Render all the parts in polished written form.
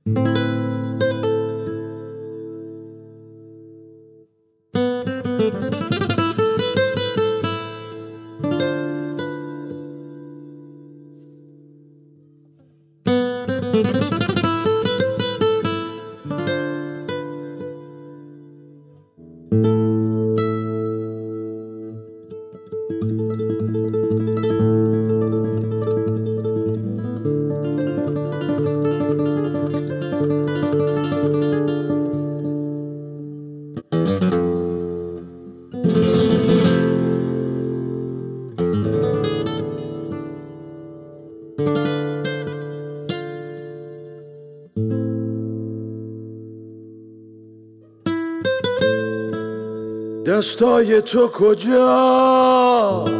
دستای تو کجاست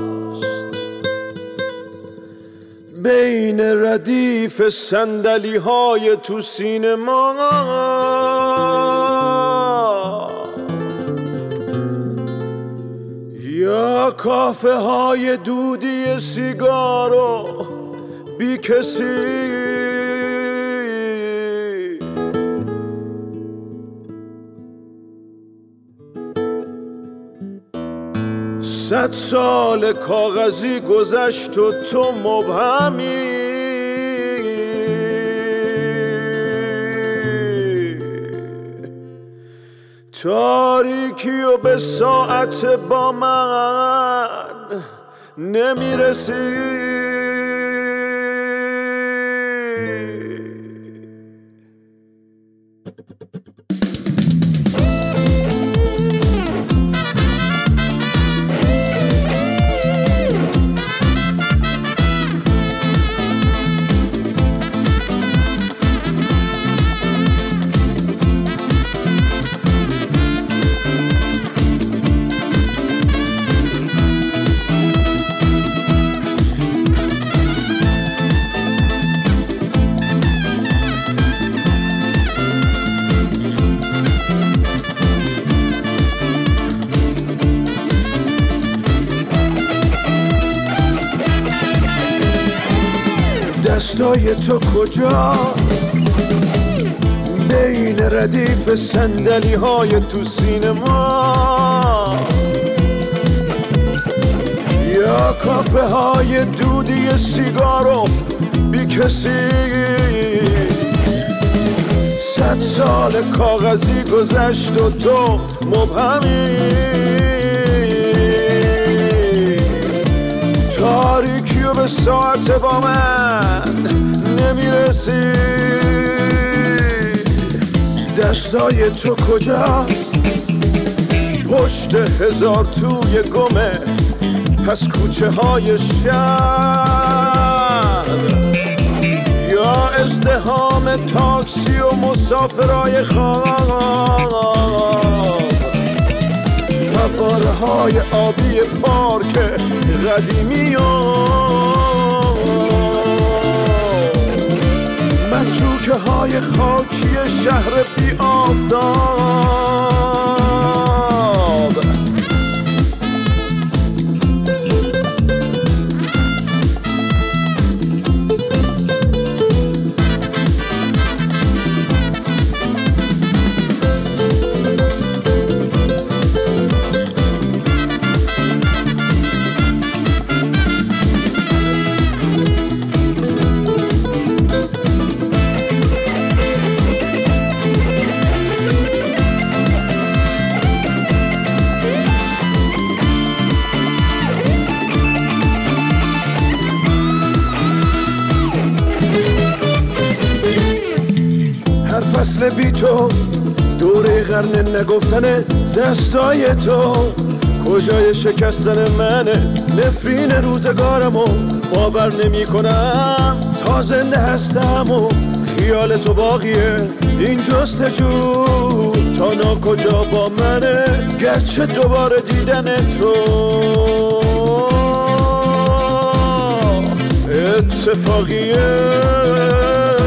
بین ردیف صندلی های تو سینما؟ یا کافه های دودی سیگارو بی کسی؟ 100 سال کاغذی گذشت و تو مبهمی. تاریکی و به ساعت با من نمیرسی. دستای تو کجاست بین ردیف صندلی های تو سینما؟ یا کافه های دودی سیگارو بی کسی؟ 100 سال کاغذی گذشت و تو مبهمی. تاریکی و به ساعت با من نمیرسی. دستای تو کجاست پشت 1000 توی گمه پس کوچه های شهر؟ یا ازدحام تاکسی و مسافرای خواب؟ فواره های آبی پارک قدیمی و متروکه های خاکی شهر بی آفتاب؟ فصل بی تو دوره قرن نگفتن دستای تو کجای شکستن منه. نفرین روزگارمو باور نمی کنم تا زنده هستم و خیال تو باقیه. این جستجو تا ناکجا با منه گرچه دوباره دیدن تو اتفاقیه.